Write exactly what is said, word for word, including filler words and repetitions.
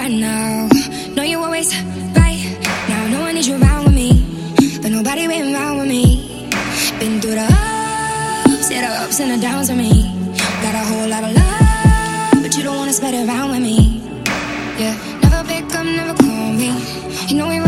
right now. Know you always right. Now no one needs you around with me, but nobody been around with me. Been through the ups, yeah, the ups and the downs with me. Got a whole lot of love, but you don't wanna spread it around with me. Yeah, never pick up, never call me. You know we